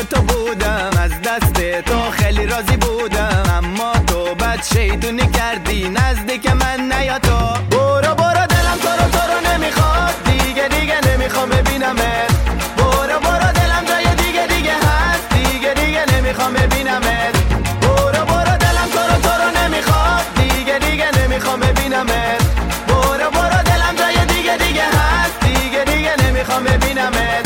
عاشق تو بودم، از دست تو خیلی راضی بودم، اما تو بد شیطونی کردی نزدیک من نیا تو. برو برو دلم تو رو نمیخواد، دیگه نمیخوام ببینمت. برو برو دلم جای دیگه هست، دیگه نمیخوام ببینمت. برو برو دلم تو رو نمیخواد، دیگه نمیخوام ببینمت. برو برو دلم جای دیگه هست، دیگه نمیخوام ببینمت.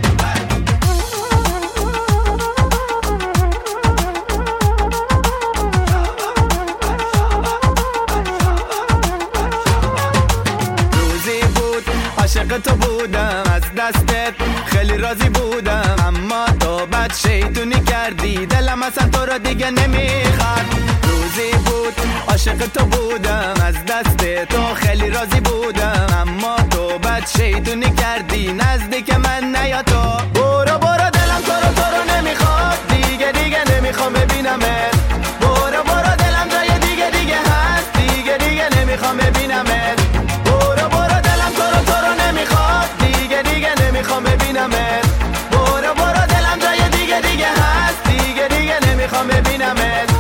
عاشق تو بودم، از دستت خیلی راضی بودم، اما تو بد شیطونی کردی دلم اصلا تو رو دیگه نمیخواد. روزی بود عاشق تو بودم، از دست تو خیلی راضی بودم، اما تو بد شیطونی کردی نزدیک من نیا تو. برو برو دلم تو رو نمیخواد، دیگه نمیخوام ببینمت. برو برو دلم جای دیگه هست، دیگه نمیخوام ببینمت. برو برو دلم تو رو نمیخواد، دیگه نمیخوام ببینمت. برو برو دلم جای دیگه هست، دیگه نمیخوام ببینمت.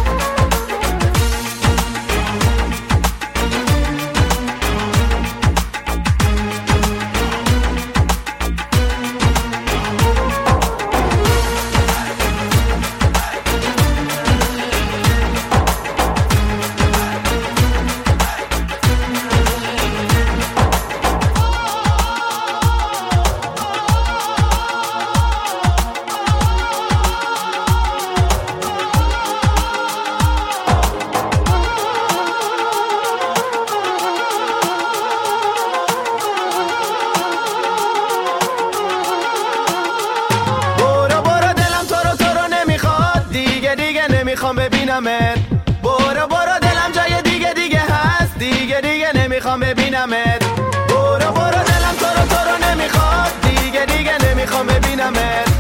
نمیخوام ببینمت. برو برو دلم جای دیگه هست، دیگه نمیخوام ببینمت. برو برو دلم تو رو نمیخواد، دیگه نمیخوام ببینمت.